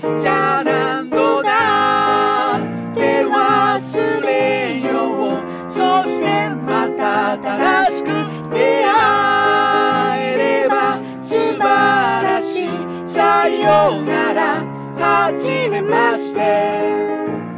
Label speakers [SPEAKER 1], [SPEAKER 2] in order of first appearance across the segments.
[SPEAKER 1] じゃあ何度だって忘れよう。そしてまた新しく出会えれば素晴らしい。さようならはじめまして。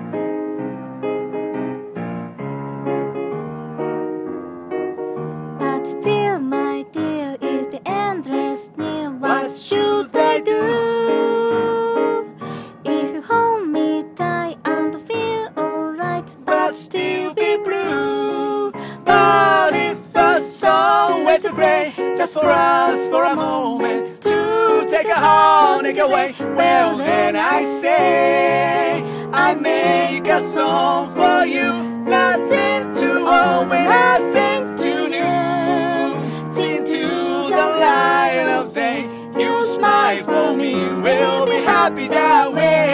[SPEAKER 2] But still, my dear, is the endless near.
[SPEAKER 1] What should I do?
[SPEAKER 2] If you hold me tight and feel alright,
[SPEAKER 1] But still be blue. But if a song were to play just for us for a moment to take a heartache away, well then I say I make a song for you. Nothing to hold and nothing to new. Sing to the light of day. You smile for me, we'll be happy that way.